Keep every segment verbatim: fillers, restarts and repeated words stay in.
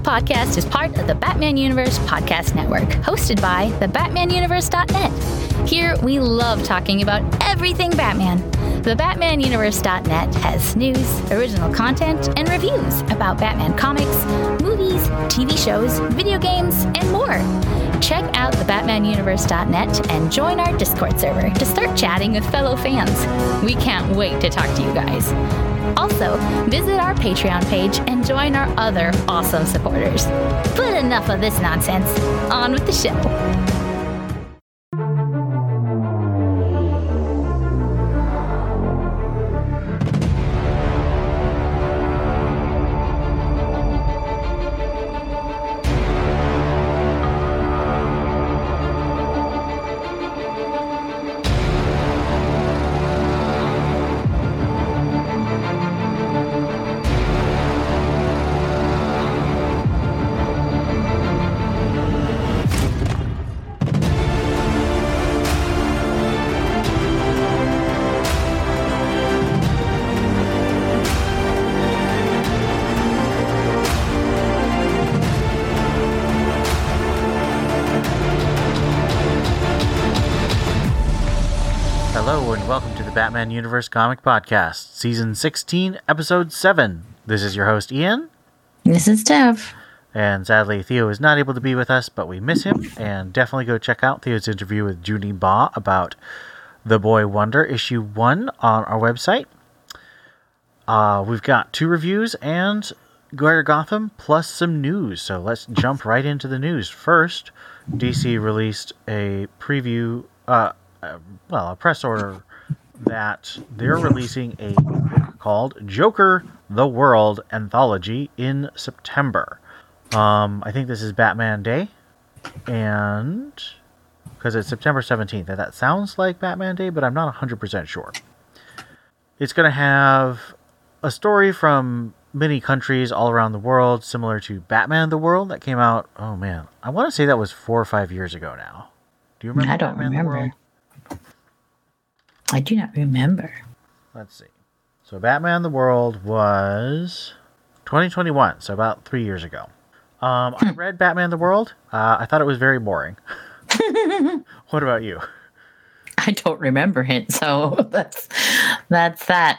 podcast is part of the Batman Universe Podcast Network, hosted by the batman universe dot net. Here, we love talking about everything Batman. The batman universe dot net has news, original content, and reviews about Batman comics, movies, T V shows, video games, and more. Check out the batman universe dot net and join our Discord server to start chatting with fellow fans. We can't wait to talk to you guys. Also, visit our Patreon page and join our other awesome supporters. But enough of this nonsense. On with the show. Batman Universe Comic Podcast, Season sixteen, Episode seven. This is your host, Ian. This is Tev. And sadly, Theo is not able to be with us, but we miss him. And definitely go check out Theo's interview with Junie Ba about The Boy Wonder, Issue one on our website. Uh, we've got two reviews and Greater Gotham, plus some news. So let's jump right into the news. First, D C released a preview, uh, uh, well, a press order that they're releasing a book called Joker: The World Anthology in September. Um, I think this is Batman Day, and because it's September seventeenth, and that sounds like Batman Day, but I'm not one hundred percent sure. It's going to have a story from many countries all around the world, similar to Batman the World that came out, oh man, I want to say that was four or five years ago now. Do you remember I don't Batman remember. the World? I do not remember. Let's see. So Batman the World was twenty twenty-one, so about three years ago. Um, I read Batman the World. Uh, I thought it was very boring. What about you? I don't remember it, so that's that's that.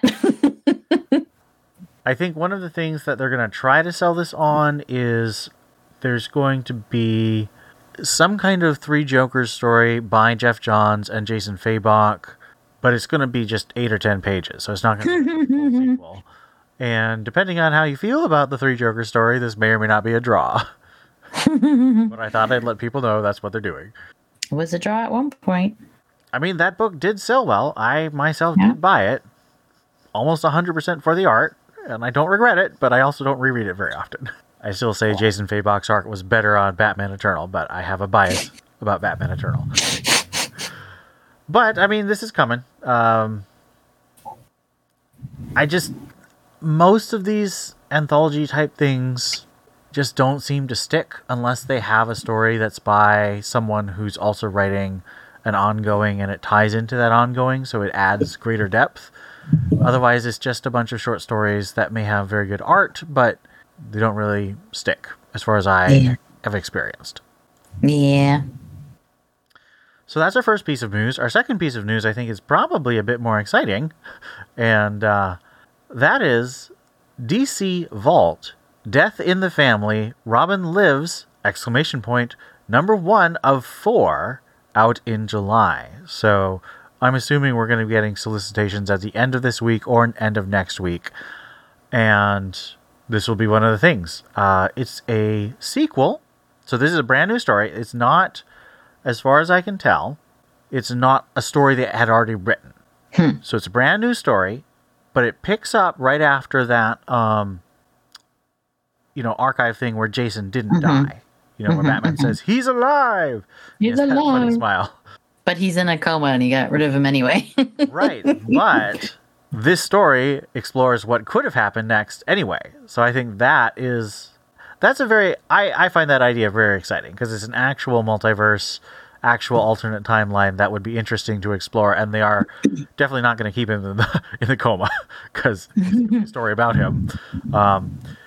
I think one of the things that they're going to try to sell this on is there's going to be some kind of Three Jokers story by Jeff Johns and Jason Fabok. But it's going to be just eight or ten pages, so it's not going to be a full sequel. And depending on how you feel about the Three Jokers story, this may or may not be a draw. But I thought I'd let people know that's what they're doing. It was a draw at one point. I mean, that book did sell well. I myself Yeah. did buy it. Almost one hundred percent for the art, and I don't regret it, but I also don't reread it very often. I still say Jason Fabok's art was better on Batman Eternal, but I have a bias about Batman Eternal. But, I mean, this is coming. Um, I just... Most of these anthology-type things just don't seem to stick unless they have a story that's by someone who's also writing an ongoing and it ties into that ongoing, so it adds greater depth. Otherwise, it's just a bunch of short stories that may have very good art, but they don't really stick, as far as I Yeah. have experienced. Yeah. So that's our first piece of news. Our second piece of news, I think, is probably a bit more exciting. And uh, that is D C Vault, Death in the Family, Robin Lives, exclamation point, number one of four, out in July. So I'm assuming we're going to be getting solicitations at the end of this week or end of next week. And this will be one of the things. Uh, it's a sequel. So this is a brand new story. It's not... As far as I can tell, it's not a story they had already written. Hmm. So it's a brand new story, but it picks up right after that, um, you know, archive thing where Jason didn't Mm-hmm. die. You know, where Batman mm-hmm. says, he's alive! He's He has that funny alive. smile. But he's in a coma and he got rid of him anyway. Right, but this story explores what could have happened next anyway. So I think that is... That's a very, I, I find that idea very exciting because it's an actual multiverse, actual alternate timeline that would be interesting to explore, and they are definitely not going to keep him in the, in the coma because it's a story about him. Um,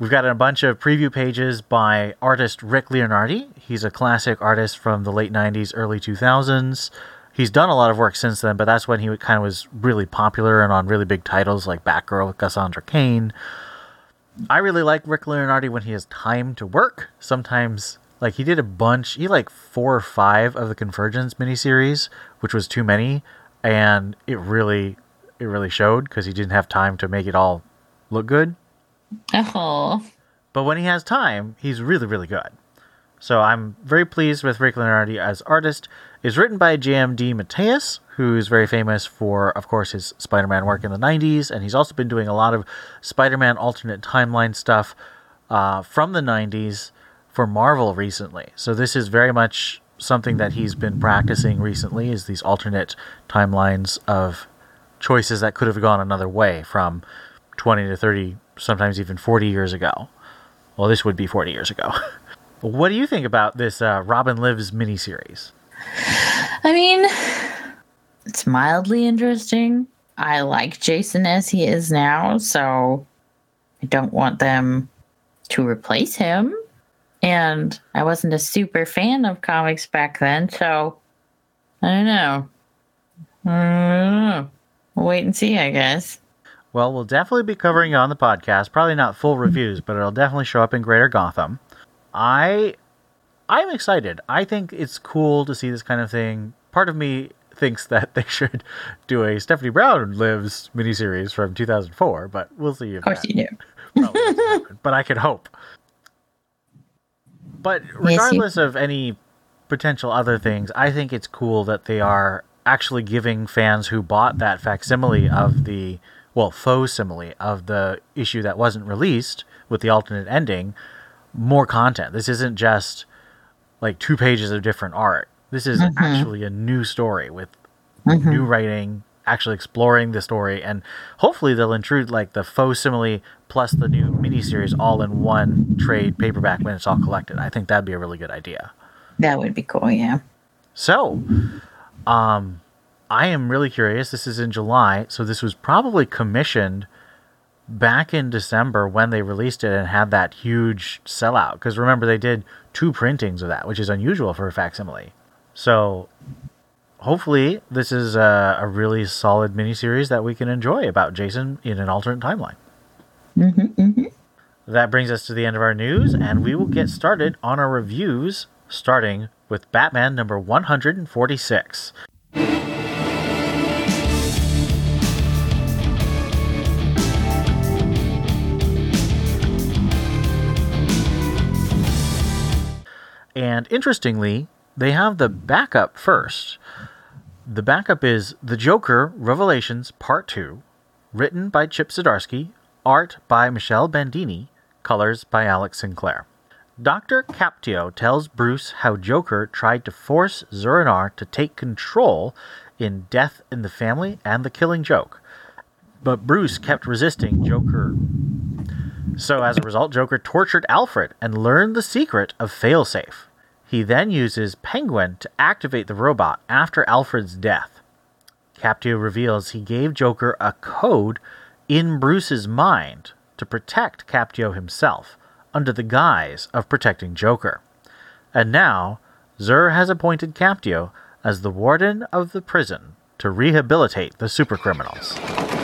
We've got a bunch of preview pages by artist Rick Leonardi. He's a classic artist from the late nineties, early two thousands. He's done a lot of work since then, but that's when he kind of was really popular and on really big titles like Batgirl with Cassandra Cain. I really like Rick Leonardi when he has time to work. Sometimes, like, he did a bunch, he like four or five of the Convergence miniseries, which was too many, and it really, it really showed because he didn't have time to make it all look good. Oh. But when he has time, he's really, really good. So I'm very pleased with Rick Leonardi as artist. It's written by J M D Mateus, who's very famous for, of course, his Spider-Man work in the nineties, and he's also been doing a lot of Spider-Man alternate timeline stuff uh, from the nineties for Marvel recently. So this is very much something that he's been practicing recently, is these alternate timelines of choices that could have gone another way from twenty to thirty, sometimes even forty years ago. Well, this would be forty years ago. What do you think about this uh, Robin Lives miniseries? I mean, it's mildly interesting. I like Jason as he is now, so I don't want them to replace him. And I wasn't a super fan of comics back then, so I don't know. I don't know. We'll wait and see, I guess. Well, we'll definitely be covering it on the podcast. Probably not full reviews, but it'll definitely show up in Greater Gotham. I, I'm excited. I think it's cool to see this kind of thing. Part of me thinks that they should do a Stephanie Brown Lives miniseries from two thousand four, but we'll see. If of course that you do. probably doesn't happen, but I could hope. But regardless yes, you... of any potential other things, I think it's cool that they are actually giving fans who bought that facsimile of the, well, faux simile of the issue that wasn't released with the alternate ending, more content. This isn't just like two pages of different art. This is mm-hmm. actually a new story with mm-hmm. new writing, actually exploring the story, and hopefully they'll intrude like the faux simile plus the new miniseries all in one trade paperback when it's all collected. I think that'd be a really good idea. That would be cool, yeah. So, um, I am really curious. This is in July, so this was probably commissioned back in December when they released it and had that huge sellout. Because remember, they did two printings of that, which is unusual for a facsimile. So, hopefully, this is a, a really solid miniseries that we can enjoy about Jason in an alternate timeline. Mm-hmm, mm-hmm. That brings us to the end of our news, and we will get started on our reviews, starting with Batman number one hundred forty-six. And interestingly, they have the backup first. The backup is The Joker Revelations Part two, written by Chip Zdarsky, art by Michelle Bandini, colors by Alex Sinclair. Doctor Captio tells Bruce how Joker tried to force Zur-En-Arrh to take control in Death in the Family and The Killing Joke, but Bruce kept resisting Joker. So as a result, Joker tortured Alfred and learned the secret of Failsafe. He then uses Penguin to activate the robot after Alfred's death. Captio reveals he gave Joker a code in Bruce's mind to protect Captio himself, under the guise of protecting Joker. And now, Zur has appointed Captio as the warden of the prison to rehabilitate the supercriminals.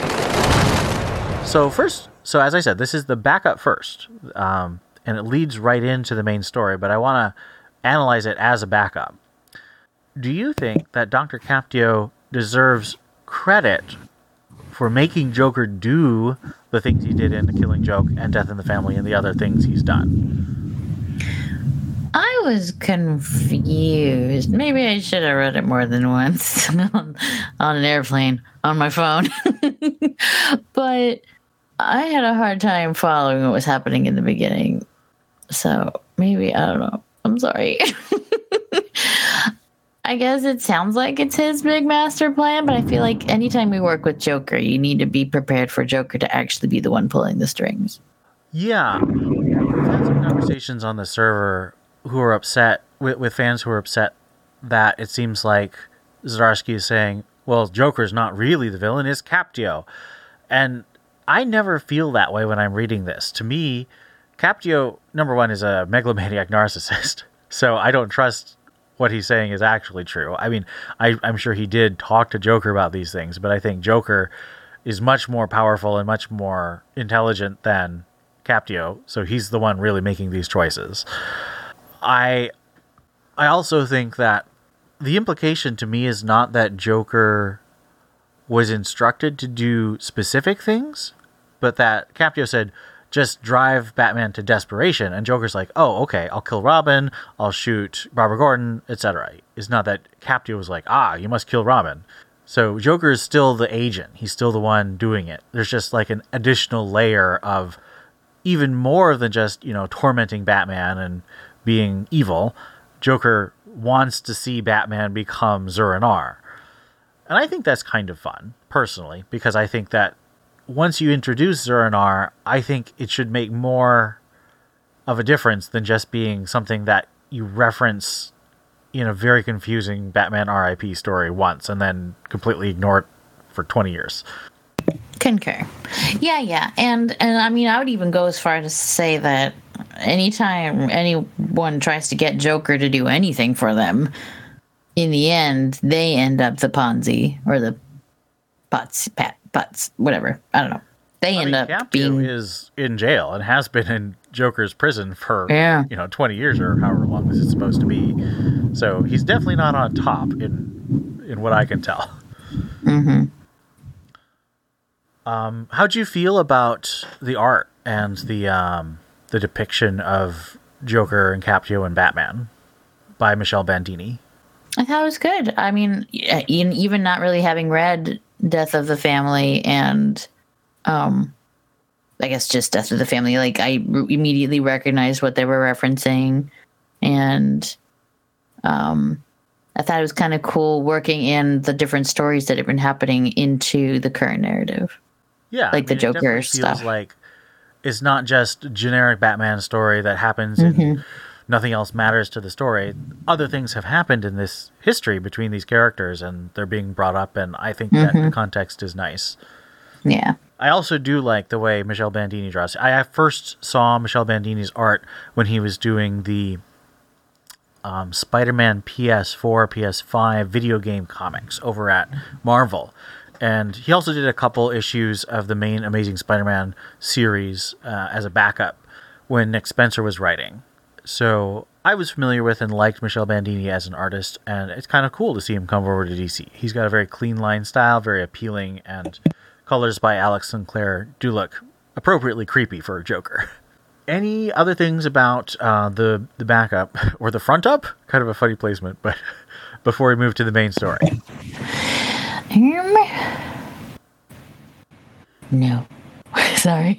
So first, so as I said, this is the backup first, um, and it leads right into the main story, but I want to analyze it as a backup. Do you think that Doctor Captio deserves credit for making Joker do the things he did in The Killing Joke and Death in the Family and the other things he's done? I was confused. Maybe I should have read it more than once on, on an airplane, on my phone. But I had a hard time following what was happening in the beginning. So maybe, I don't know. I'm sorry. I guess it sounds like it's his big master plan, but I feel like anytime we work with Joker, you need to be prepared for Joker to actually be the one pulling the strings. Yeah. We've had some conversations on the server who are upset, with, with fans who are upset that it seems like Zdarsky is saying, well, Joker's not really the villain, it's Captio. And I never feel that way when I'm reading this. To me, Captio, number one, is a megalomaniac narcissist, so I don't trust what he's saying is actually true. I mean, I, I'm sure he did talk to Joker about these things, but I think Joker is much more powerful and much more intelligent than Captio, so he's the one really making these choices. I I also think that the implication to me is not that Joker was instructed to do specific things, but that Captio said, just drive Batman to desperation, and Joker's like, oh, okay, I'll kill Robin, I'll shoot Barbara Gordon, et cetera. It's not that Captio was like, ah, you must kill Robin. So Joker is still the agent. He's still the one doing it. There's just like an additional layer of even more than just, you know, tormenting Batman and being evil. Joker wants to see Batman become Zur-En-Arrh. And I think that's kind of fun, personally, because I think that once you introduce Zur-En-Arrh, I think it should make more of a difference than just being something that you reference in a very confusing Batman R I P story once and then completely ignore it for twenty years. Concur. Yeah, yeah. And, and I mean, I would even go as far as to say that anytime anyone tries to get Joker to do anything for them, in the end, they end up the Ponzi or the Putz, Pat, Putz, whatever. I don't know. They I end mean, up Captio being is in jail and has been in Joker's prison for yeah. you know twenty years or however long this is supposed to be. So he's definitely not on top in in what I can tell. Mm-hmm. Um, how'd you feel about the art and the um, the depiction of Joker and Captio and Batman by Michelle Bandini? I thought it was good. I mean, even not really having read Death of the Family and, um, I guess just Death of the Family, like I re- immediately recognized what they were referencing, and um, I thought it was kind of cool working in the different stories that have been happening into the current narrative. Yeah, like I mean, the Joker it stuff. Feels like it's not just a generic Batman story that happens and Mm-hmm. nothing else matters to the story. Other things have happened in this history between these characters, and they're being brought up, and I think that Mm-hmm. the context is nice. Yeah. I also do like the way Michelle Bandini draws. I first saw Michelle Bandini's art when he was doing the um, Spider-Man P S four, P S five video game comics over at Marvel. And he also did a couple issues of the main Amazing Spider-Man series uh, as a backup when Nick Spencer was writing. So I was familiar with and liked Michelle Bandini as an artist, and it's kind of cool to see him come over to D C. He's got a very clean line style, very appealing, and colors by Alex Sinclair do look appropriately creepy for a Joker. Any other things about uh, the, the backup, or the front up? Kind of a funny placement, but before we move to the main story. Um, no. Sorry.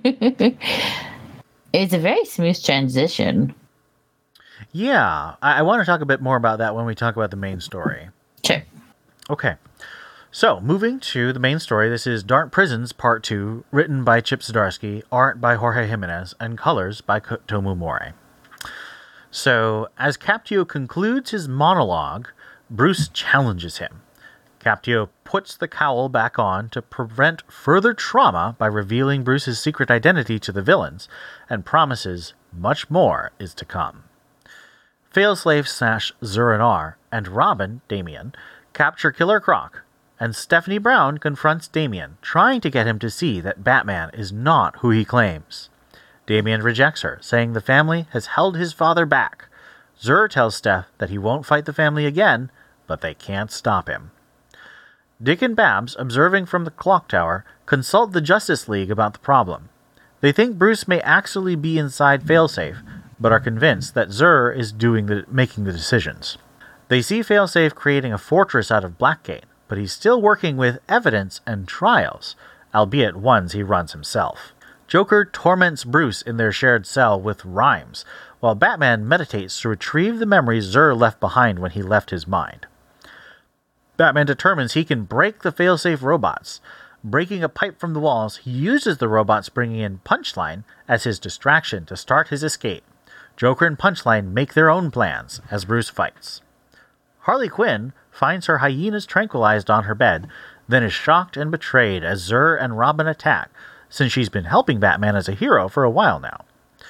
It's a very smooth transition. Yeah, I, I want to talk a bit more about that when we talk about the main story. Sure. Okay. So, moving to the main story, this is Dark Prisons Part two, written by Chip Zdarsky, art by Jorge Jimenez, and colors by Tomu Mori. So, as Captio concludes his monologue, Bruce challenges him. Captio puts the cowl back on to prevent further trauma by revealing Bruce's secret identity to the villains, and promises much more is to come. Failsafe slash Zur-En-Arrh and Robin, Damian, capture Killer Croc, and Stephanie Brown confronts Damian, trying to get him to see that Batman is not who he claims. Damian rejects her, saying the family has held his father back. Zur tells Steph that he won't fight the family again, but they can't stop him. Dick and Babs, observing from the clock tower, consult the Justice League about the problem. They think Bruce may actually be inside Failsafe, but are convinced that Zur is doing the making the decisions. They see Failsafe creating a fortress out of Blackgate, but he's still working with evidence and trials, albeit ones he runs himself. Joker torments Bruce in their shared cell with rhymes, while Batman meditates to retrieve the memories Zur left behind when he left his mind. Batman determines he can break the Failsafe robots. Breaking a pipe from the walls, he uses the robots bringing in Punchline as his distraction to start his escape. Joker and Punchline make their own plans as Bruce fights. Harley Quinn finds her hyenas tranquilized on her bed, then is shocked and betrayed as Zur and Robin attack, since she's been helping Batman as a hero for a while now.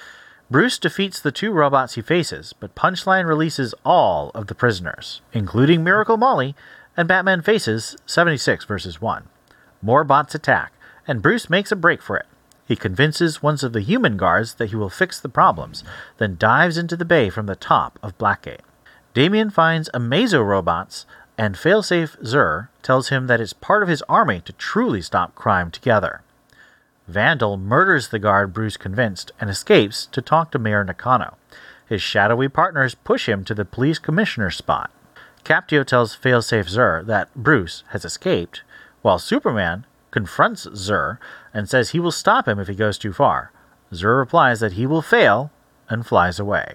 Bruce defeats the two robots he faces, but Punchline releases all of the prisoners, including Miracle Molly, and Batman faces seventy-six versus one. More bots attack, and Bruce makes a break for it. He convinces one of the human guards that he will fix the problems, then dives into the bay from the top of Blackgate. Damian finds Amazo robots, and Failsafe Zur tells him that it's part of his army to truly stop crime together. Vandal murders the guard Bruce convinced and escapes to talk to Mayor Nakano. His shadowy partners push him to the police commissioner spot. Captio tells Failsafe Zur that Bruce has escaped, while Superman confronts Zur and says he will stop him if he goes too far. Zur replies that he will fail and flies away.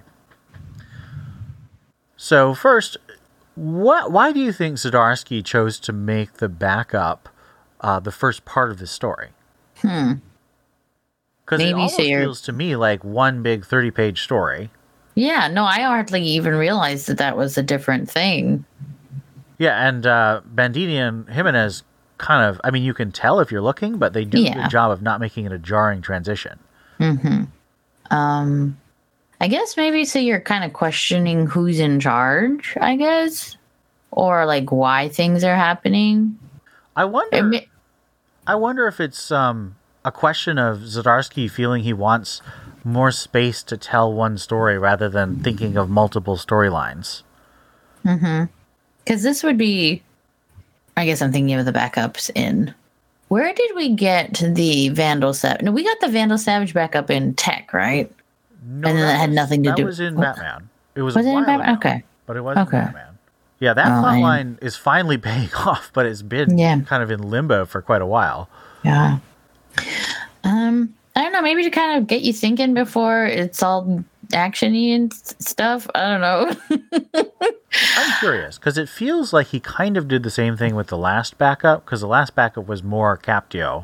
So first, what, why do you think Zdarsky chose to make the backup uh, the first part of the story? Hmm. Because it Maybe almost so you're- feels to me like one big thirty-page story. Yeah, no, I hardly even realized that that was a different thing. Yeah, and uh, Bandini and Jimenez kind of, I mean, you can tell if you're looking, but they do a Yeah. good job of not making it a jarring transition. Mm-hmm. Um, I guess maybe so you're kind of questioning who's in charge, I guess, or like why things are happening. I wonder. It may- I wonder if it's um, a question of Zdarsky feeling he wants more space to tell one story rather than thinking of multiple storylines. Mm-hmm. Because this would be, I guess I'm thinking of the backups in. Where did we get the Vandal Savage? No, we got the Vandal Savage backup in Tech, right? No, And then that had was- nothing to that do- That was in what? Batman. It was, Was a it in while Batman? ago, Okay. But it wasn't Okay. Batman. Yeah, that Oh, plot I- line is finally paying off, but it's been Yeah. kind of in limbo for quite a while. Yeah. Um, I don't know. Maybe to kind of get you thinking before it's all actiony and s- stuff. I don't know. I'm curious, because it feels like he kind of did the same thing with the last backup, because the last backup was more Captio.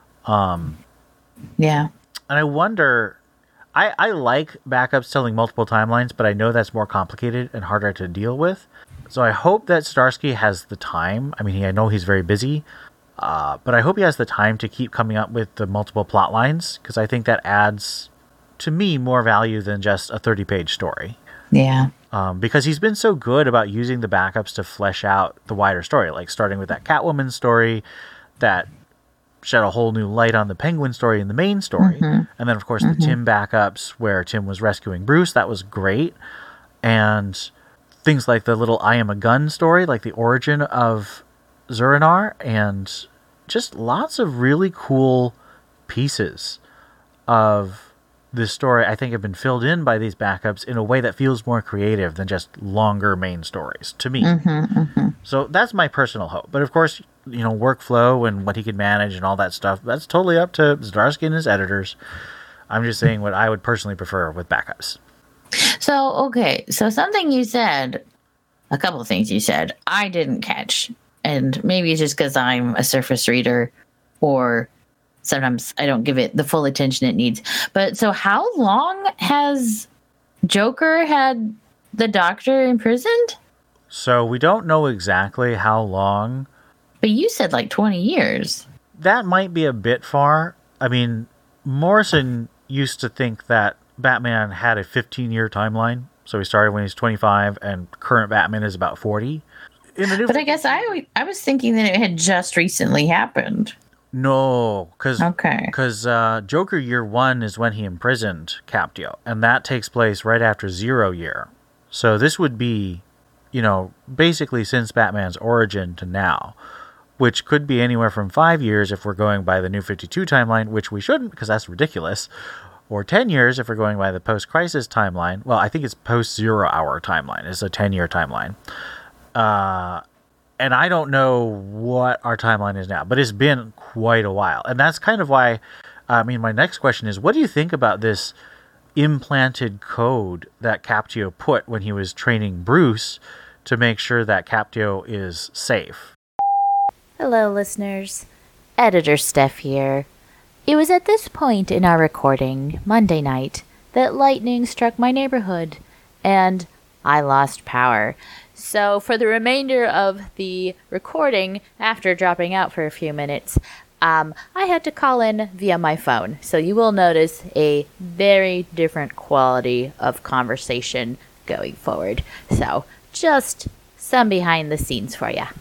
Yeah. And I wonder, I, I like backups telling multiple timelines, but I know that's more complicated and harder to deal with. So I hope that Zdarsky has the time. I mean, he, I know he's very busy, uh, but I hope he has the time to keep coming up with the multiple plot lines, because I think that adds, to me, more value than just a thirty-page story. Yeah. Um, because he's been so good about using the backups to flesh out the wider story, like starting with that Catwoman story that shed a whole new light on the Penguin story in the main story. Mm-hmm. And then, of course, the Tim backups where Tim was rescuing Bruce. That was great. And things like the little I Am a Gun story, like the origin of Zur-En-Arrh, and just lots of really cool pieces of this story, I think, have been filled in by these backups in a way that feels more creative than just longer main stories, to me. Mm-hmm, mm-hmm. So that's my personal hope. But of course, you know, workflow and what he can manage and all that stuff, that's totally up to Zdarsky and his editors. I'm just saying what I would personally prefer with backups. So, okay. So something you said, a couple of things you said, I didn't catch. And maybe it's just because I'm a surface reader or sometimes I don't give it the full attention it needs. But so how long has Joker had the Doctor imprisoned? So we don't know exactly how long. But you said like twenty years. That might be a bit far. I mean, Morrison used to think that Batman had a fifteen-year timeline. So he started when he was twenty-five, and current Batman is about forty. In the new But I guess I I was thinking that it had just recently happened. No, because Okay. because uh, Joker Year One is when he imprisoned Captio, and that takes place right after Zero Year. So this would be, you know, basically since Batman's origin to now, which could be anywhere from five years if we're going by the New fifty-two timeline, which we shouldn't because that's ridiculous, or ten years if we're going by the post-crisis timeline. Well, I think it's post-Zero Hour timeline. It's a ten-year timeline. Uh... And I don't know what our timeline is now, but it's been quite a while. And that's kind of why, I mean, my next question is, what do you think about this implanted code that Captio put when he was training Bruce to make sure that Captio is safe? Hello, listeners. Editor Steph here. It was at this point in our recording, Monday night, that lightning struck my neighborhood, and I lost power. So for the remainder of the recording, after dropping out for a few minutes, Um, I had to call in via my phone, so you will notice a very different quality of conversation going forward. So, just some behind the scenes for you.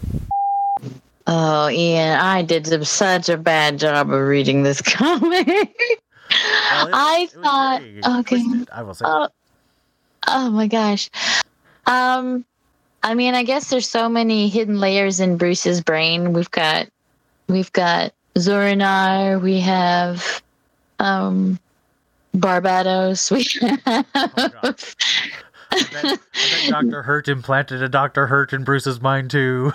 Oh, Ian, I did such a bad job of reading this comic. Well, it- I it was thought, very okay. twisted, I will say. Oh, oh my gosh. Um, I mean, I guess there's so many hidden layers in Bruce's brain. We've got, we've got Zorinar. We have, um, Barbados. We have. Oh, I bet, I bet Doctor Hurt implanted a Doctor Hurt in Bruce's mind too.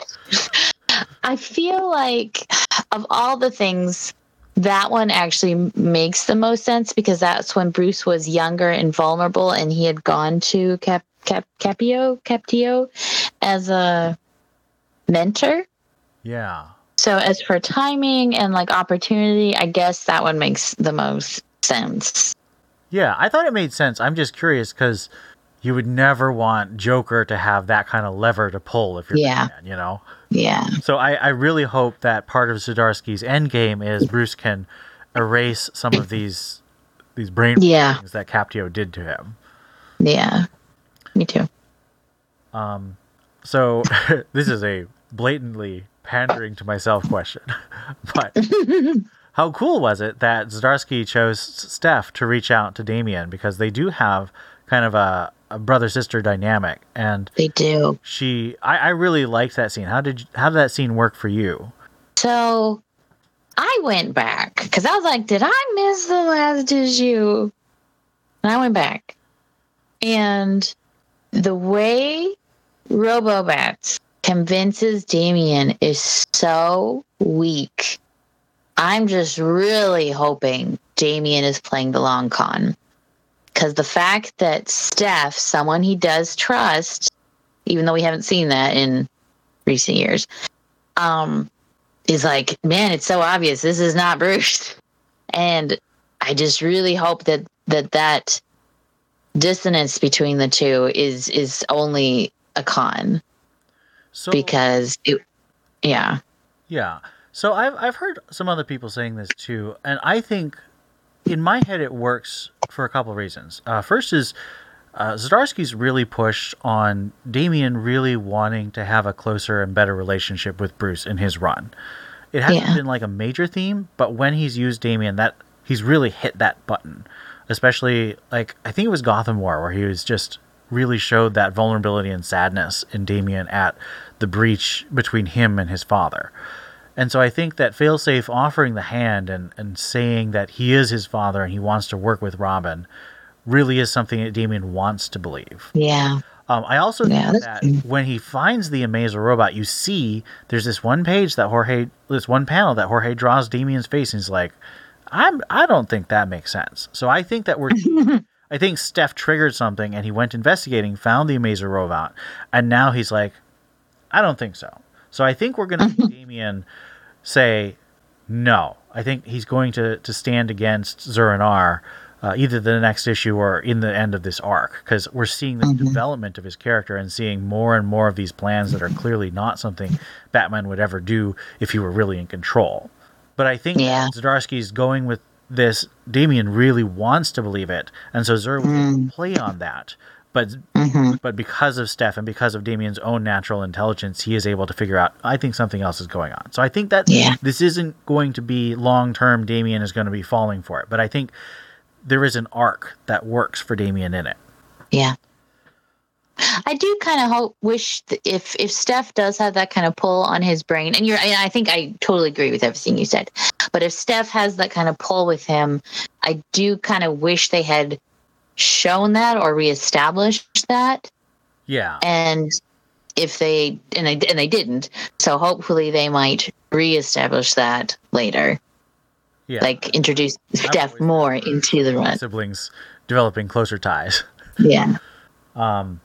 I feel like of all the things, that one actually makes the most sense because that's when Bruce was younger and vulnerable, and he had gone to Cap Cap Capio Captio as a mentor. Yeah. So as for timing and like opportunity, I guess that one makes the most sense. Yeah, I thought it made sense. I'm just curious because you would never want Joker to have that kind of lever to pull if you're Yeah. Batman, you know? Yeah. So I, I really hope that part of Zdarsky's endgame is Bruce can erase some of these these brain Yeah. things that Captio did to him. Yeah. Me too. Um, so this is a blatantly pandering to myself question, but how cool was it that Zdarsky chose Steph to reach out to Damian, because they do have kind of a, a brother-sister dynamic, and They do. she I, I really liked that scene. How did you, how did that scene work for you? So I went back because I was like, did I miss the last issue? And I went back. And the way Robobat convinces Damian is so weak. I'm just really hoping Damian is playing the long con. Because the fact that Steph, someone he does trust, even though we haven't seen that in recent years, um, is like, man, it's so obvious. This is not Bruce. And I just really hope that that, that dissonance between the two is is only a con. So Because, it, yeah. yeah. So I've I've heard some other people saying this too, and I think in my head it works for a couple of reasons. Uh, first is uh, Zdarsky's really pushed on Damian really wanting to have a closer and better relationship with Bruce in his run. It hasn't Yeah. been like a major theme, but when he's used Damian, that he's really hit that button. Especially, like, I think it was Gotham War, where he was just really showed that vulnerability and sadness in Damian at the breach between him and his father. And so I think that Failsafe offering the hand and, and saying that he is his father and he wants to work with Robin really is something that Damian wants to believe. Yeah. Um, I also Yeah, think that's that when he finds the Amazer robot, you see there's this one page that Jorge, this one panel that Jorge draws Damian's face, and he's like, I'm, I don't think that makes sense. So I think that we're, I think Steph triggered something and he went investigating, found the Amazer robot, and now he's like, I don't think so. So I think we're going to see Damian say no. I think he's going to, to stand against Zur-En-Arrh, uh, either the next issue or in the end of this arc, because we're seeing this Mhm. development of his character and seeing more and more of these plans that are clearly not something Batman would ever do if he were really in control. But I think Yeah. that Zdarsky's going with this. Damian really wants to believe it, and so Zur will Mm. play on that. But hmm but because of Steph and because of Damian's own natural intelligence, he is able to figure out, I think something else is going on. So I think that Yeah. this isn't going to be long-term Damian is going to be falling for it. But I think there is an arc that works for Damian in it. Yeah. I do kind of hope, wish th- if if Steph does have that kind of pull on his brain, and you're, and I think I totally agree with everything you said. But if Steph has that kind of pull with him, I do kind of wish they had shown that or reestablished that. Yeah. And if they and they and they didn't, so hopefully they might reestablish that later, Yeah. like introduce Steph always more been for into the run. siblings developing closer ties. Yeah. Um,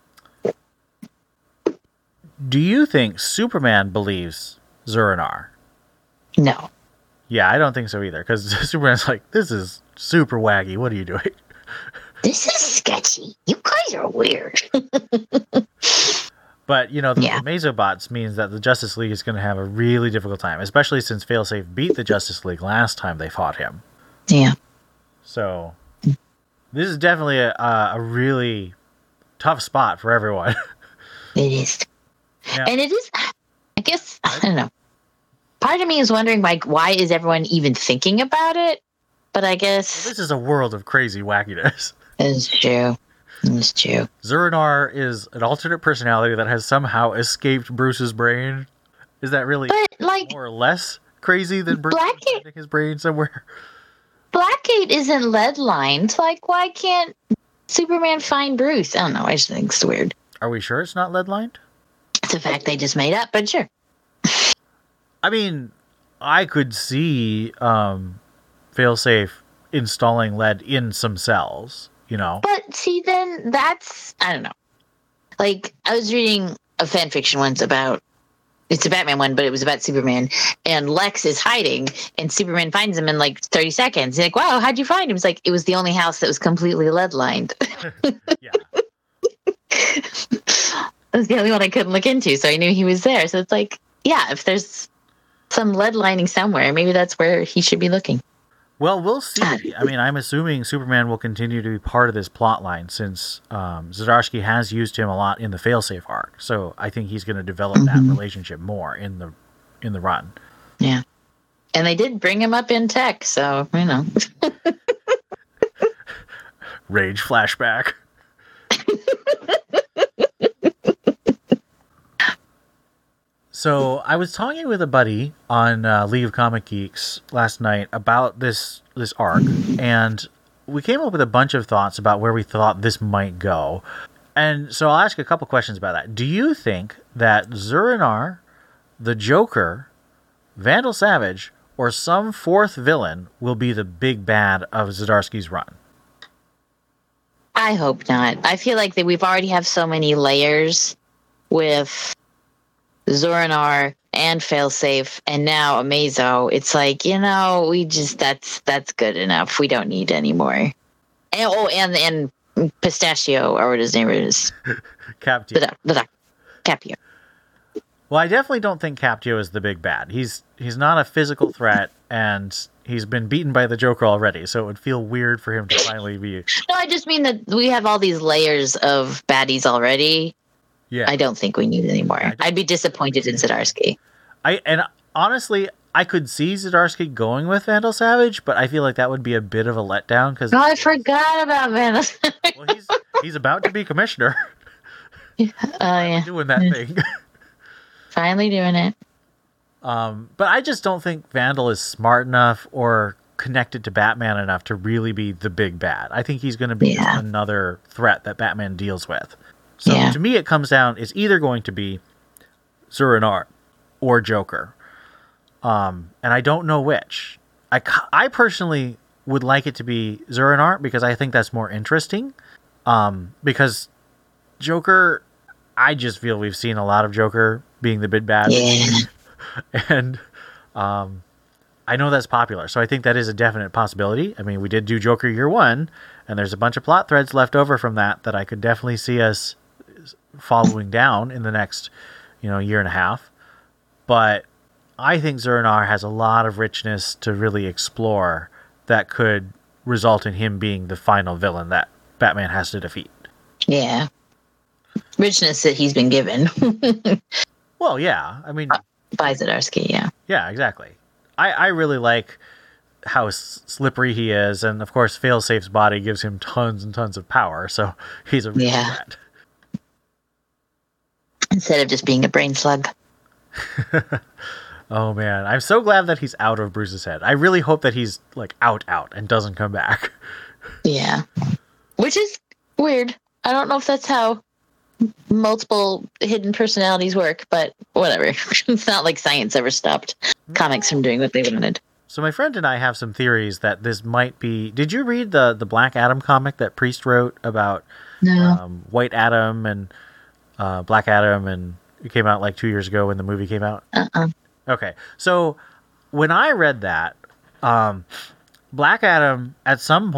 do you think Superman believes Zur-En-Arrh? No. Yeah, I don't think so either, because Superman's like, this is super waggy. What are you doing? This is sketchy. You guys are weird. But, you know, the, Yeah. the Mesobots means that the Justice League is going to have a really difficult time, especially since Failsafe beat the Justice League last time they fought him. Yeah. So, this is definitely a, a really tough spot for everyone. It is. Yeah. And it is, I guess, I don't know. Part of me is wondering, like, why is everyone even thinking about it? But I guess This is a world of crazy wackiness. it's true. It's true. Zur-En-Arrh is an alternate personality that has somehow escaped Bruce's brain. Is that really But, like, more or less crazy than Bruce Black- finding his brain somewhere? Blackgate isn't lead lined. Like, why can't Superman find Bruce? I don't know. I just think it's weird. Are we sure it's not lead-lined? It's a fact they just made up, but sure. I mean, I could see um, Failsafe installing lead in some cells, you know? But see, then that's, I don't know. Like, I was reading a fan fiction once about, it's a Batman one, but it was about Superman, and Lex is hiding, and Superman finds him in like thirty seconds. He's like, wow, how'd you find him? It's like, it was the only house that was completely lead lined. Yeah. That was the only one I couldn't look into, so I knew he was there. So it's like, yeah, if there's some lead lining somewhere, maybe that's where he should be looking. Well, we'll see. I mean, I'm assuming Superman will continue to be part of this plot line since um, Zdarsky has used him a lot in the Failsafe arc. So I think he's going to develop that relationship more in the in the run. Yeah. And they did bring him up in tech, so, you know. Rage flashback. So I was talking with a buddy on uh, League of Comic Geeks last night about this this arc, and we came up with a bunch of thoughts about where we thought this might go. And so I'll ask a couple questions about that. Do you think that Zur-En-Arrh, the Joker, Vandal Savage, or some fourth villain will be the big bad of Zdarsky's run? I hope not. I feel like that we've already have so many layers with Zur-En-Arrh and Failsafe, and now Amazo. It's like, you know, we just that's that's good enough. We don't need any more. And, oh, and and Pistachio, or what his name is, Captio. the doc, the doc, Capio. Well, I definitely don't think Captio is the big bad. He's he's not a physical threat, and he's been beaten by the Joker already, so it would feel weird for him to finally be... No, I just mean that we have all these layers of baddies already. Yeah. I don't think we need any more. don't- I'd be disappointed in Zdarsky. I and honestly, I could see Zdarsky going with Vandal Savage, but I feel like that would be a bit of a letdown because Oh, I forgot about Vandal. well, he's he's about to be commissioner, Oh, yeah. doing that Yeah. thing. Finally doing it. Um, but I just don't think Vandal is smart enough or connected to Batman enough to really be the big bad. I think he's going to be Yeah. just another threat that Batman deals with. So Yeah. to me, it comes down, it's either going to be Zur-En-Arrh or Joker. Um, and I don't know which. I, ca- I personally would like it to be Zur-En-Arrh because I think that's more interesting. Um, because Joker, I just feel we've seen a lot of Joker being the big bad. Yeah. And um, I know that's popular, so I think that is a definite possibility. I mean, we did do Joker Year One, and there's a bunch of plot threads left over from that that I could definitely see us following down in the next, you know, year and a half. But I think Zur-En-Arrh has a lot of richness to really explore that could result in him being the final villain that Batman has to defeat. Yeah. Richness that he's been given Well, yeah, I mean, by Zdarsky, yeah. yeah, exactly. I, I really like how s- slippery he is, and of course, Failsafe's body gives him tons and tons of power, so he's a real Yeah. threat. Instead of just being a brain slug. Oh man, I'm so glad that he's out of Bruce's head. I really hope that he's like out, out, and doesn't come back. Yeah. Which is weird. I don't know if that's how multiple hidden personalities work, but whatever. It's not like science ever stopped comics from doing what they wanted. So my friend and I have some theories that this might be. Did you read the the Black Adam comic that Priest wrote about No. um, White Adam and uh, Black Adam, and it came out like two years ago when the movie came out? Uh-uh. Okay, so when I read that, um, Black Adam at some point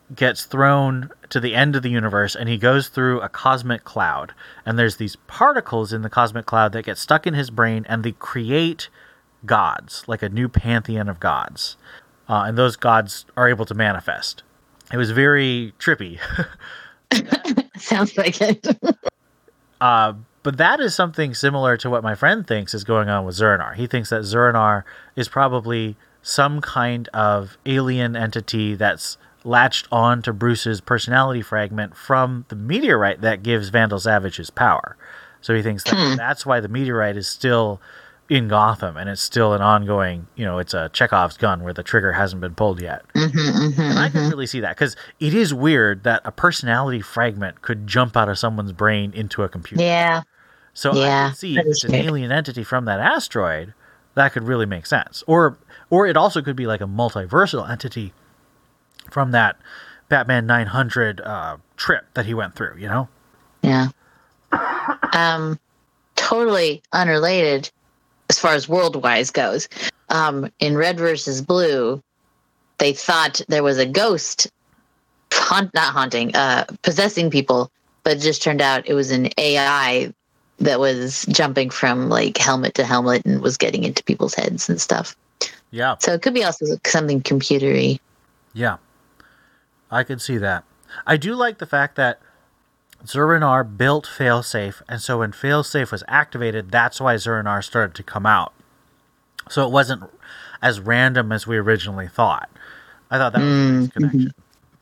gets thrown to the end of the universe, and he goes through a cosmic cloud. And there's these particles in the cosmic cloud that get stuck in his brain, and they create gods, like a new pantheon of gods. Uh, and those gods are able to manifest. It was very trippy. Sounds like it. uh, but that is something similar to what my friend thinks is going on with Zur-En-Arrh. He thinks that Zur-En-Arrh is probably some kind of alien entity that's latched on to Bruce's personality fragment from the meteorite that gives Vandal Savage his power. So he thinks that hmm. that's why the meteorite is still in Gotham, and it's still an ongoing, you know, it's a Chekhov's gun where the trigger hasn't been pulled yet. Mm-hmm, mm-hmm, and I mm-hmm. can really see that, because it is weird that a personality fragment could jump out of someone's brain into a computer. Yeah. So yeah, I can see if it's an alien entity from that asteroid, that could really make sense. Or or it also could be like a multiversal entity from that Batman nine hundred uh, trip that he went through, you know? Yeah. Um, totally unrelated as far as world-wise goes. Um, in Red versus Blue, they thought there was a ghost, haunt, not haunting, uh, possessing people, but it just turned out it was an A I that was jumping from like helmet to helmet and was getting into people's heads and stuff. Yeah. So it could be also something computery. Yeah. I could see that. I do like the fact that Zur-En-Arrh built Failsafe, and so when Failsafe was activated, that's why Zur-En-Arrh started to come out. So it wasn't as random as we originally thought. I thought that was mm-hmm. a nice connection.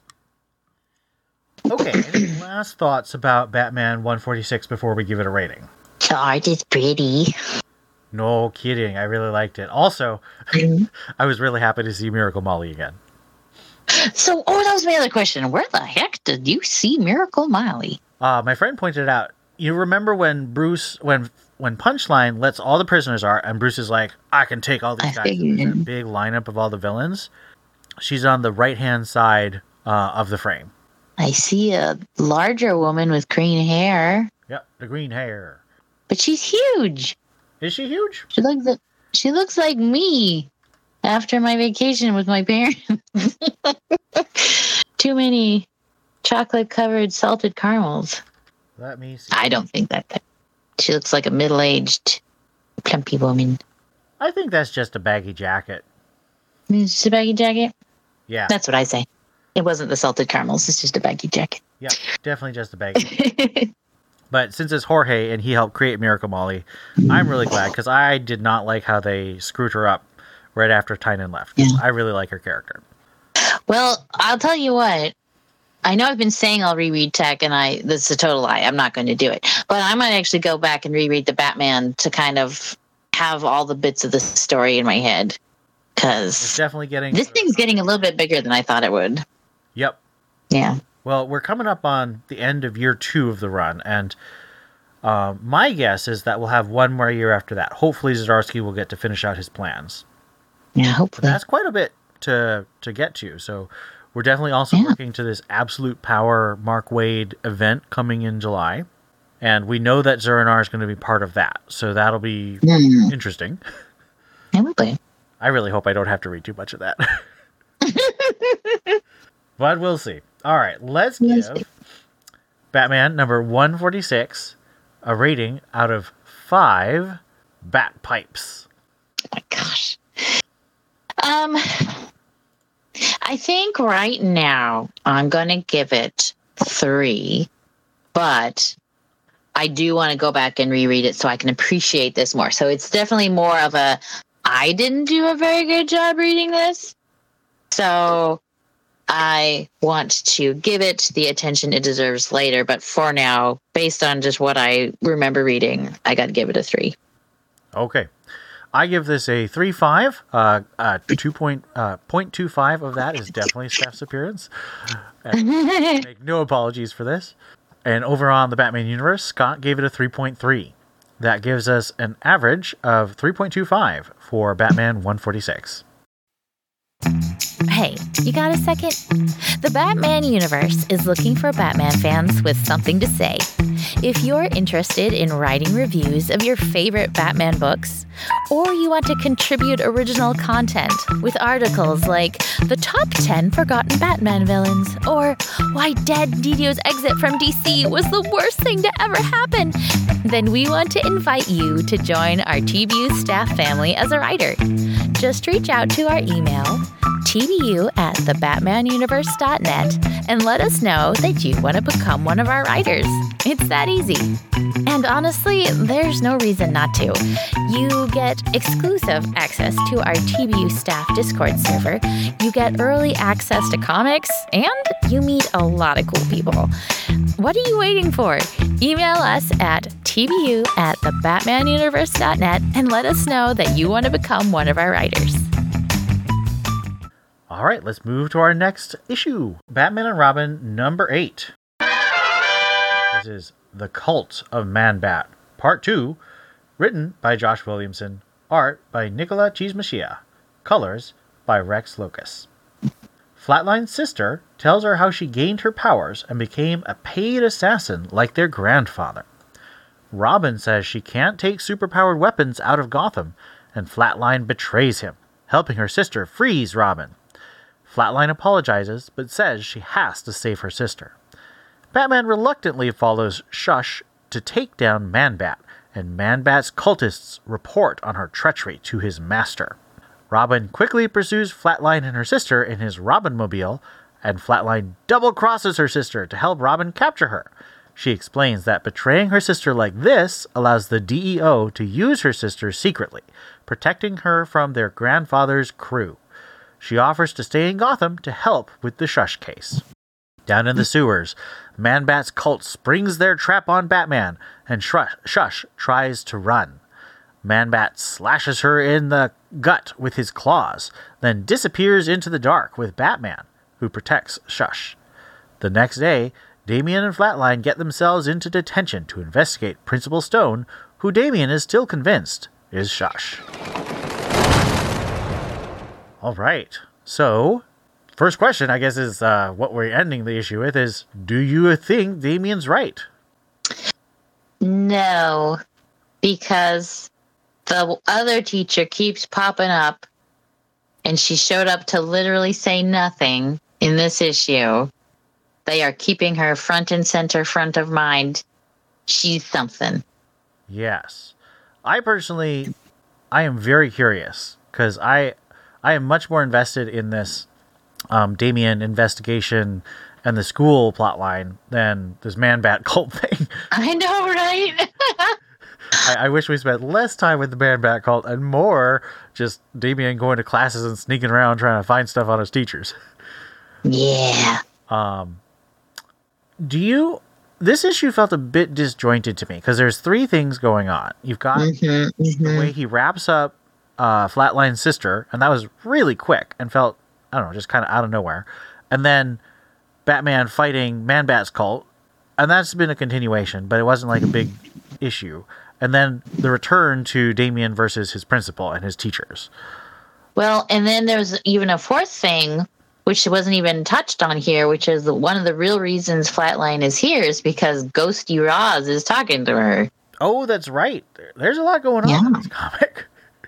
Okay, any last thoughts about Batman one forty-six before we give it a rating? The art is pretty. No kidding, I really liked it. Also, mm-hmm. I was really happy to see Miracle Molly again. So, oh, that was my other question. Where the heck did you see Miracle Molly? Uh, my friend pointed out, you remember when Bruce, when when Punchline lets all the prisoners out, and Bruce is like, I can take all these I guys in a big lineup of all the villains. She's on the right-hand side uh, of the frame. I see a larger woman with green hair. Yep, the green hair. But she's huge. Is she huge? She looks like, she looks like me after my vacation with my parents. Too many chocolate-covered salted caramels. Let me see. I don't think that. She looks like a middle-aged, plumpy woman. I think that's just a baggy jacket. It's just a baggy jacket? Yeah. That's what I say. It wasn't the salted caramels. It's just a baggy jacket. Yeah, definitely just a baggy jacket. But since it's Jorge and he helped create Miracle Molly, I'm really glad, because I did not like how they screwed her up right after Tynan left. Yeah. I really like her character. Well, I'll tell you what. I know I've been saying I'll reread Tech, and I that's a total lie. I'm not going to do it. But I might actually go back and reread the Batman to kind of have all the bits of the story in my head. Because it's definitely getting... This thing's getting a little bit bigger than I thought it would. Yep. Yeah. Well, we're coming up on the end of year two of the run, and uh, my guess is that we'll have one more year after that. Hopefully Zdarsky will get to finish out his plans. Yeah, hopefully. But that's quite a bit to to get to, so we're definitely also yeah. working to this Absolute Power Mark Waid event coming in July, and we know that Zur-En-Arrh is going to be part of that, so that'll be mm. interesting. It will be. I really hope I don't have to read too much of that. But we'll see. All right, let's give Batman number one forty-six a rating out of five bat pipes. Oh my gosh. Um, I think right now I'm going to give it three, but I do want to go back and reread it so I can appreciate this more. So it's definitely more of a, I didn't do a very good job reading this. So I want to give it the attention it deserves later. But for now, based on just what I remember reading, I got to give it a three. Okay. I give this a three five. Uh, uh, two point, uh, point two five of that is definitely Steph's appearance. And make no apologies for this. And over on the Batman universe, Scott gave it a three point three. That gives us an average of three point two five for Batman one forty-six. Hey, you got a second? The Batman universe is looking for Batman fans with something to say. If you're interested in writing reviews of your favorite Batman books, or you want to contribute original content with articles like The Top ten Forgotten Batman Villains, or Why Dead Didio's exit from D C was the worst thing to ever happen, then we want to invite you to join our T B U staff family as a writer. Just reach out to our email, t b u at the batman universe dot net, and let us know that you want to become one of our writers. It's that easy. And honestly, there's no reason not to. You get exclusive access to our T B U staff Discord server, you get early access to comics, and you meet a lot of cool people. What are you waiting for? Email us at t b u at the batman universe dot net and let us know that you want to become one of our writers. All right, let's move to our next issue. Batman and Robin number eight. This is The Cult of Man-Bat, Part two, written by Josh Williamson, art by Nicola Chismashia, colors by Rex Locus. Flatline's sister tells her how she gained her powers and became a paid assassin like their grandfather. Robin says she can't take superpowered weapons out of Gotham, and Flatline betrays him, helping her sister freeze Robin. Flatline apologizes, but says she has to save her sister. Batman reluctantly follows Shush to take down Man-Bat, and Man-Bat's cultists report on her treachery to his master. Robin quickly pursues Flatline and her sister in his Robin-mobile, and Flatline double-crosses her sister to help Robin capture her. She explains that betraying her sister like this allows the D E O to use her sister secretly, protecting her from their grandfather's crew. She offers to stay in Gotham to help with the Shush case. Down in the sewers, Man-Bat's cult springs their trap on Batman, and Shush, Shush tries to run. Man-Bat slashes her in the gut with his claws, then disappears into the dark with Batman, who protects Shush. The next day, Damian and Flatline get themselves into detention to investigate Principal Stone, who Damian is still convinced is Shush. All right, so first question, I guess, is uh, what we're ending the issue with is, do you think Damian's right? No, because the other teacher keeps popping up, and she showed up to literally say nothing in this issue. They are keeping her front and center, front of mind. She's something. Yes. I personally, I am very curious, because I, I am much more invested in this Um, Damian investigation and the school plotline than this Man-Bat cult thing. I know, right? I, I wish we spent less time with the Man-Bat cult and more just Damian going to classes and sneaking around trying to find stuff on his teachers. Yeah. Um, do you... This issue felt a bit disjointed to me because there's three things going on. You've got Mm-hmm, mm-hmm. the way he wraps up uh, Flatline's sister, and that was really quick and felt, I don't know, just kind of out of nowhere. And then Batman fighting Man-Bat's cult, and that's been a continuation, but it wasn't like a big issue. And then the return to Damian versus his principal and his teachers. Well, and then there's even a fourth thing, which wasn't even touched on here, which is one of the real reasons Flatline is here is because Ghosty Roz is talking to her. Oh, that's right. There's a lot going on Yeah. in this comic.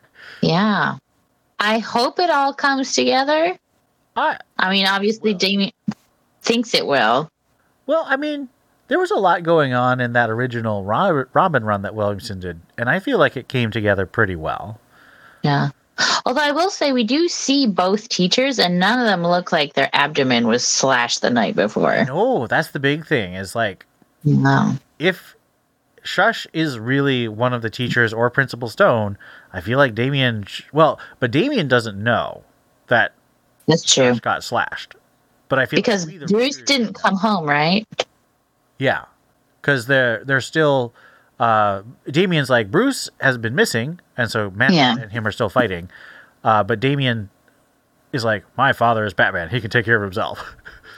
Yeah. I hope it all comes together. I, I mean, obviously, Damian thinks it will. well, I mean, there was a lot going on in that original Ro- Robin run that Williamson did, and I feel like it came together pretty well. Yeah. Although I will say we do see both teachers, and none of them look like their abdomen was slashed the night before. No, that's the big thing, is like, No. if Shush is really one of the teachers or Principal Stone, I feel like Damian, sh- well, but Damian doesn't know that That's true. Shush got slashed. But I feel Because like we, the Bruce readers- didn't come home, right? Yeah, because they're they're still. Uh, Damian's like, Bruce has been missing, and so Man Yeah. and him are still fighting. Uh, but Damian is like, my father is Batman; he can take care of himself.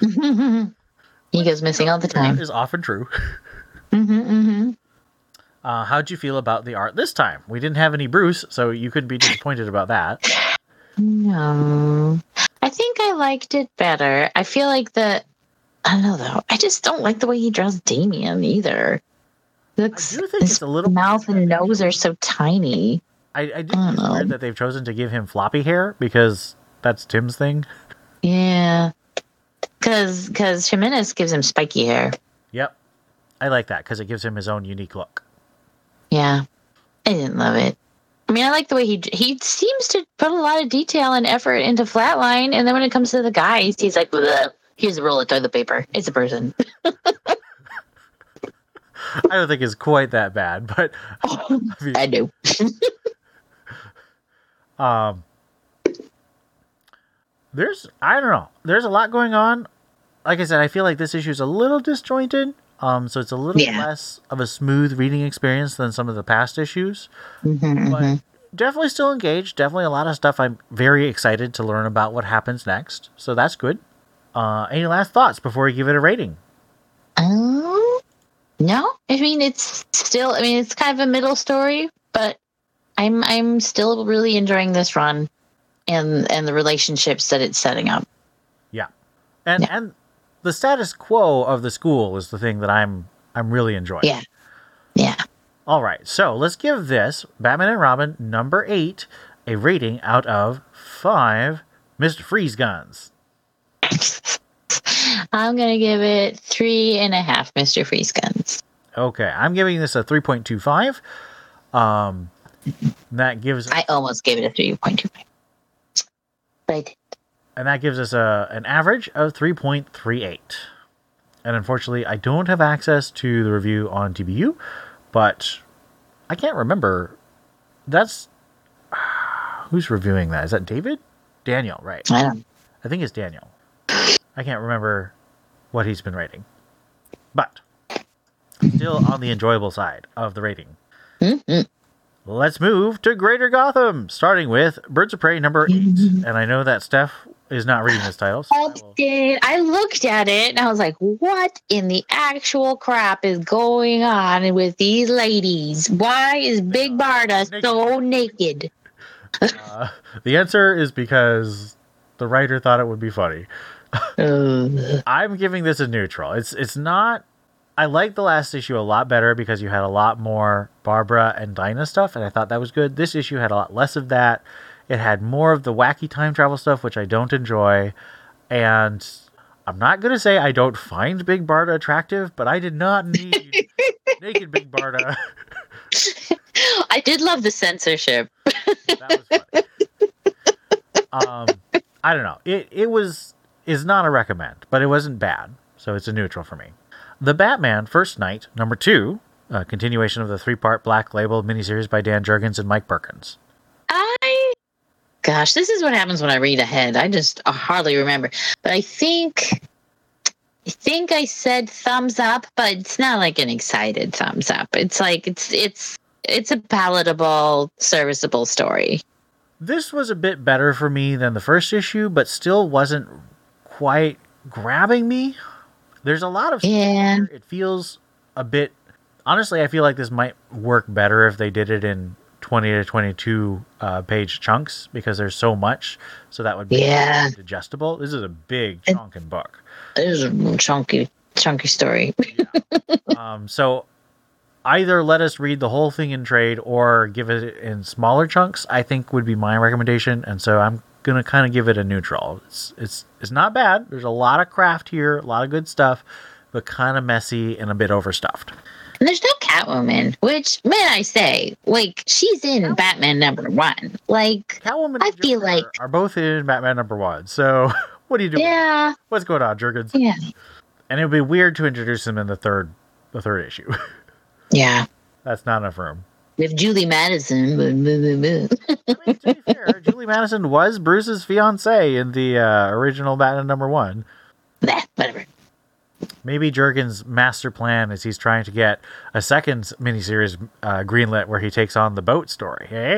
He goes missing all the time. That is often true. Mm-hmm, mm-hmm. Uh, how'd you feel about the art this time? We didn't have any Bruce, so you couldn't be disappointed about that. No. I think I liked it better. I feel like the... I don't know, though. I just don't like the way he draws Damian, either. Looks, I do think his it's a little mouth and nose are so tiny. I, I do I think don't it's know. weird that they've chosen to give him floppy hair because that's Tim's thing. Yeah. Because because Jimenez gives him spiky hair. Yep. I like that because it gives him his own unique look. Yeah. I didn't love it. I mean, I like the way he he seems to put a lot of detail and effort into Flatline, and then when it comes to the guys, he's like, "Bleh, here's a roll of toilet paper. It's a person." I don't think it's quite that bad, but I mean, I do. um, there's I don't know. There's a lot going on. Like I said, I feel like this issue is a little disjointed. Um, so it's a little Yeah. less of a smooth reading experience than some of the past issues. Mm-hmm, But mm-hmm. definitely still engaged. Definitely a lot of stuff. I'm very excited to learn about what happens next. So that's good. Uh, any last thoughts before we give it a rating? Um, no, I mean it's still. I mean it's kind of a middle story, but I'm I'm still really enjoying this run, and and the relationships that it's setting up. Yeah, and Yeah. and the status quo of the school is the thing that I'm I'm really enjoying. Yeah, yeah. All right, so let's give this Batman and Robin number eight a rating out of five Mister Freeze guns. I'm gonna give it three and a half Mister Freeze guns. Okay, I'm giving this a three point two five. Um, that gives I almost gave it a three point two five. But I did. and that gives us a an average of three point three eight. And unfortunately, I don't have access to the review on T B U, but I can't remember. That's who's reviewing that? Is that David? Daniel, right? I don't. I think it's Daniel. I can't remember what he's been rating. But still on the enjoyable side of the rating. Mm-hmm. Let's move to Greater Gotham, starting with Birds of Prey number eight. And I know that Steph is not reading this title. So I I will- did. I looked at it and I was like, what in the actual crap is going on with these ladies? Why is Big Barda so naked? uh, the answer is because the writer thought it would be funny. Ugh. I'm giving this a neutral. It's it's not. I like the last issue a lot better because you had a lot more Barbara and Dinah stuff, and I thought that was good. This issue had a lot less of that. It had more of the wacky time travel stuff, which I don't enjoy. And I'm not gonna say I don't find Big Barda attractive, but I did not need naked Big Barda. I did love the censorship. That was funny. Um, I don't know. It it was is not a recommend, but it wasn't bad, so it's a neutral for me. The Batman First Night number two, a continuation of the three-part Black Label miniseries by Dan Jurgens and Mike Perkins. I, gosh, this is what happens when I read ahead. I just hardly remember. But I think, I think I said thumbs up, but it's not like an excited thumbs up. It's like it's it's it's a palatable, serviceable story. This was a bit better for me than the first issue, but still wasn't quite grabbing me. There's a lot of stuff Yeah. here. It feels a bit. Honestly, I feel like this might work better if they did it in twenty to twenty-two uh, page chunks because there's so much. So that would be Yeah. digestible. This is a big It- chunking book. It is a chunky, chunky story. Um, so either let us read the whole thing in trade or give it in smaller chunks, I think would be my recommendation. And so I'm going to kind of give it a neutral. It's, it's, it's not bad. There's a lot of craft here, a lot of good stuff, but kind of messy and a bit overstuffed. And there's no Catwoman, which, may I say, like, she's in Batman number one. Like, Catwoman I and feel Joker like- are both in Batman number one. So what are you doing? yeah, What's going on, Jurgens? yeah, And it would be weird to introduce them in the third, the third issue. yeah. That's not enough room. With Julie Madison. blah, blah, blah, blah. I mean, to be fair, Julie Madison was Bruce's fiance in the uh, original Batman number one. Nah, whatever. Maybe Jurgens' master plan is he's trying to get a second miniseries uh, greenlit where he takes on the boat story, eh?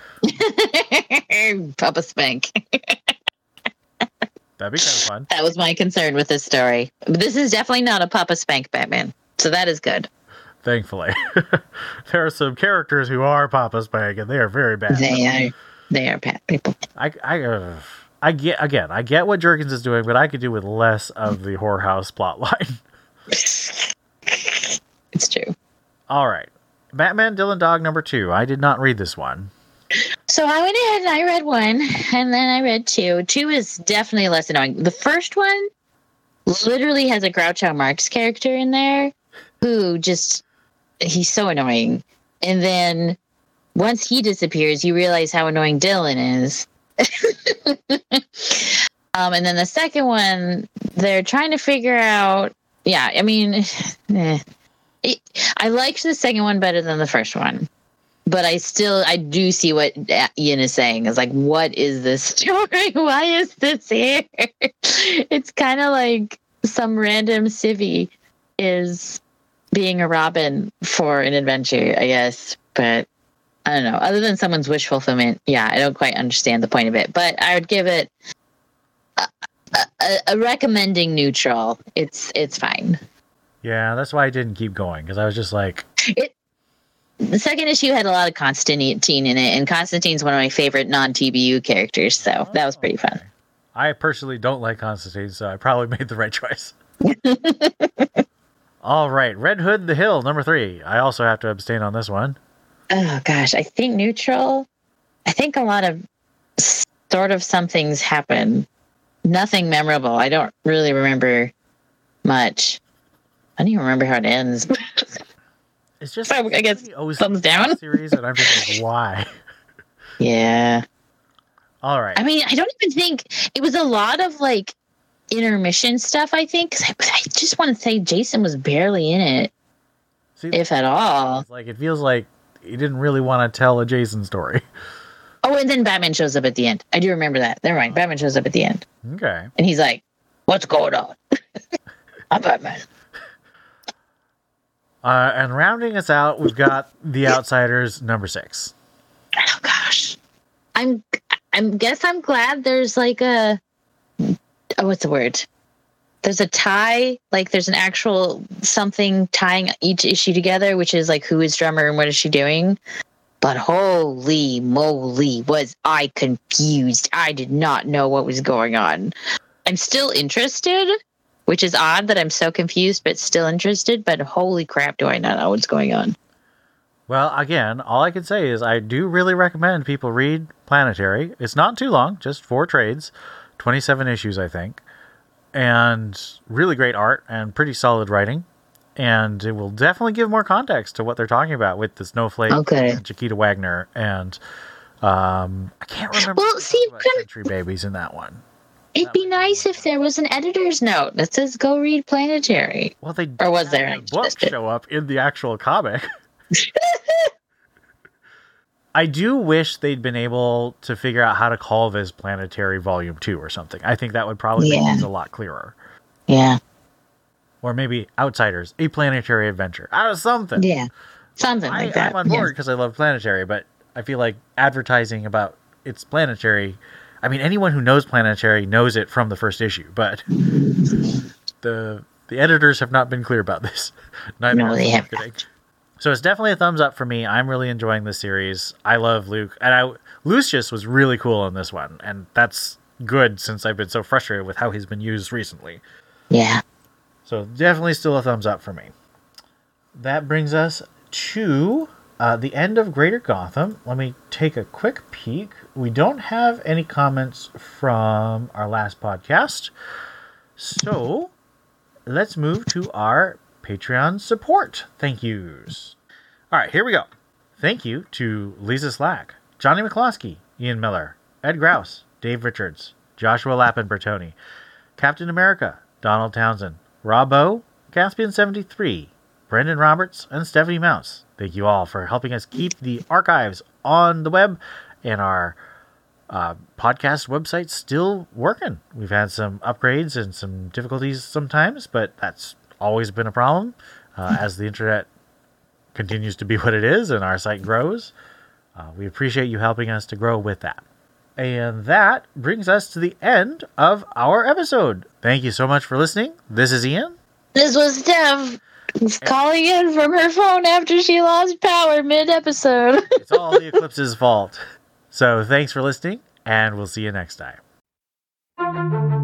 Papa Spank. That'd be kind of fun. That was my concern with this story. But this is definitely not a Papa Spank Batman. So that is good. Thankfully. There are some characters who are Papa Spank, and they are very bad. They are they are bad people. I, I, uh, I get, again, I get what Jurgens is doing, but I could do with less of the whorehouse plotline. It's true. All right. Batman Dylan Dog number two. I did not read this one. So I went ahead and I read one, and then I read two. Two is definitely less annoying. The first one literally has a Groucho Marx character in there who just, he's so annoying. And then once he disappears, you realize how annoying Dylan is. um, and then the second one, they're trying to figure out, yeah, I mean, eh. It, I liked the second one better than the first one, but I still, I do see what Ian is saying. It's like, what is this story? Why is this here? It's kind of like some random civvy is being a Robin for an adventure, I guess. But I don't know. Other than someone's wish fulfillment, yeah, I don't quite understand the point of it. But I would give it a, a, a recommending neutral. It's it's fine. Yeah, that's why I didn't keep going, because I was just like... It, the second issue had a lot of Constantine in it, and Constantine's one of my favorite non-T B U characters, so oh, that was pretty fun. Okay. I personally don't like Constantine, so I probably made the right choice. All right, Red Hood the Hill, number three. I also have to abstain on this one. Oh, gosh, I think neutral. I think a lot of sort of something's happened. Nothing memorable. I don't really remember much. I don't even remember how it ends. It's just, so, I guess, thumbs down. Series, and I'm just like, why? Yeah. All right. I mean, I don't even think it was a lot of like intermission stuff. I think because I, I just want to say Jason was barely in it, See, if at all. Like it feels like he didn't really want to tell a Jason story. Oh, and then Batman shows up at the end. I do remember that. Never mind. Batman shows up at the end. Okay. And he's like, "What's going on?" I'm Batman. Uh, and rounding us out, we've got The Outsiders, number six. Oh gosh, I'm. I guess I'm glad there's like a. Oh, what's the word? There's a tie. Like there's an actual something tying each issue together, which is like who is drummer and what is she doing. But holy moly, was I confused! I did not know what was going on. I'm still interested. Which is odd that I'm so confused, but still interested. But holy crap, do I not know what's going on? Well, again, all I can say is I do really recommend people read Planetary. It's not too long, just four trades, twenty-seven issues, I think. And really great art and pretty solid writing. And it will definitely give more context to what they're talking about with the Snowflake okay. and Chiquita Wagner. And um, I can't remember well, see, about Century Babies in that one. It'd be nice if there was an editor's note that says "Go read Planetary." Well, they or was there a book show up in the actual comic? I do wish they'd been able to figure out how to call this Planetary Volume Two or something. I think that would probably yeah. make things a lot clearer. Yeah. Or maybe Outsiders, a Planetary Adventure, out of something. Yeah, something I, like that. I'm on board because yeah. I love Planetary, but I feel like advertising about it's Planetary. I mean, anyone who knows Planetary knows it from the first issue, but the the editors have not been clear about this. Neither no, they have not. So it's definitely a thumbs up for me. I'm really enjoying this series. I love Luke, and I Lucius was really cool in this one, and that's good since I've been so frustrated with how he's been used recently. Yeah. So definitely still a thumbs up for me. That brings us to uh, the end of Greater Gotham. Let me take a quick peek. We don't have any comments from our last podcast. So let's move to our Patreon support thank yous. All right, here we go. Thank you to Lisa Slack, Johnny McCloskey, Ian Miller, Ed Grouse, Dave Richards, Joshua Lappin Bertoni, Captain America, Donald Townsend, Robbo, Caspian seventy-three, Brendan Roberts, and Stephanie Mouse. Thank you all for helping us keep the archives on the web and our uh, podcast website still working. We've had some upgrades and some difficulties sometimes, but that's always been a problem uh, as the internet continues to be what it is and our site grows. Uh, we appreciate you helping us to grow with that. And that brings us to the end of our episode. Thank you so much for listening. This is Ian. This was Steph. She's calling in from her phone after she lost power mid-episode. It's all the Eclipse's fault. So thanks for listening, and we'll see you next time.